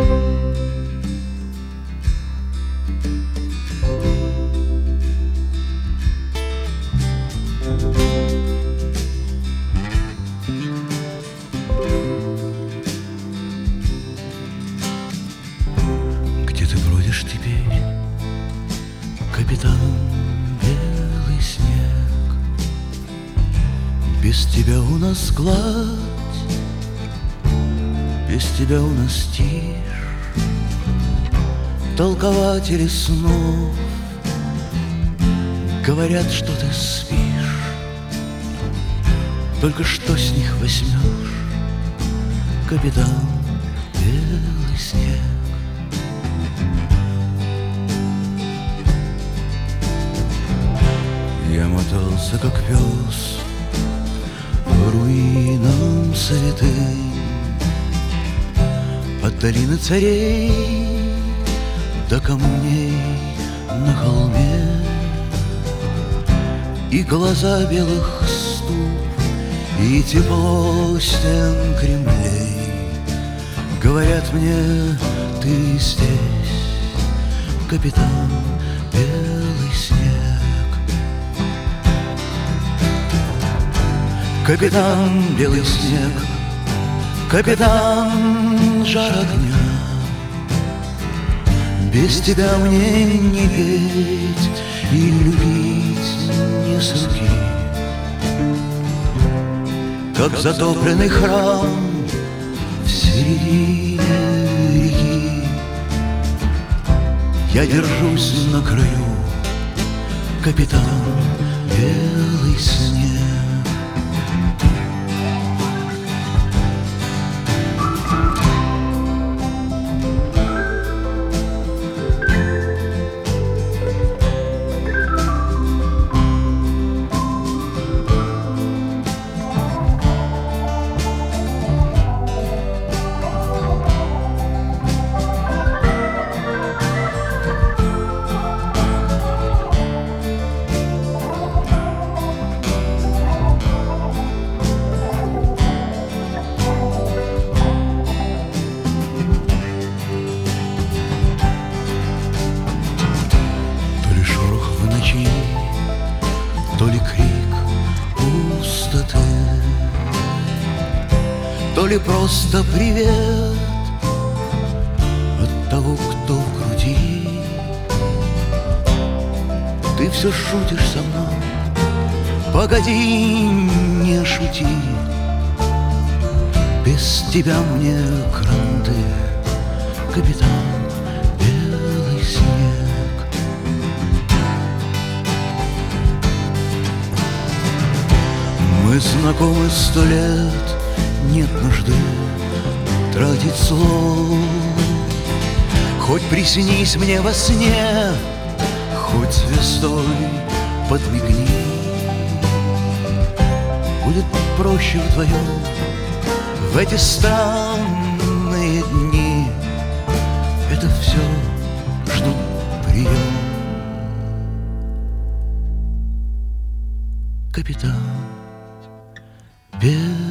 Где ты бродишь теперь, капитан Белый снег? Без тебя у нас гладь, без тебя у нас тишь. Толкователи снов говорят, что ты спишь. Только что с них возьмешь, капитан Белый снег? Я мотался, как пес, по руинам святым, от долины царей до камней на холме. И глаза белых ступ, и тепло стен Кремлей говорят мне: ты здесь, капитан Белый снег. Капитан Белый снег, капитан жар огня, без тебя мне не петь и любить не с руки. Как затопленный храм в середине реки, я держусь на краю, капитан Белый снег. То ли крик пустоты, то ли просто привет от того, кто в груди. Ты все шутишь со мной, погоди, не шути. Без тебя мне кранты, капитан Белый снег. Мы знакомы 100 лет, нет нужды тратить слов. Хоть приснись мне во сне, хоть звездой подмигни. Будет проще вдвоем в эти странные дни. Это все ждут прием, капитан Белый